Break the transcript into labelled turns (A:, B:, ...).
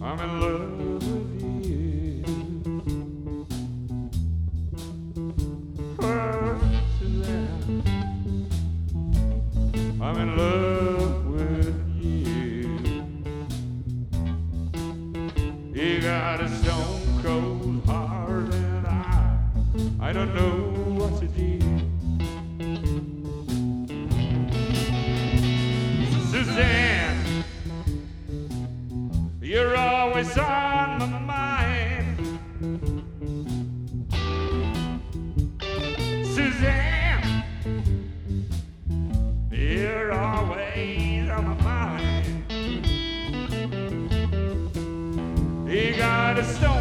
A: I'm in love with you. Oh, Suzanne, I'm in love with you. You got a stone cold heart and I don't know what to do. Suzanne, you're always on my mind. Suzanne, you're always on my mind. You got a stone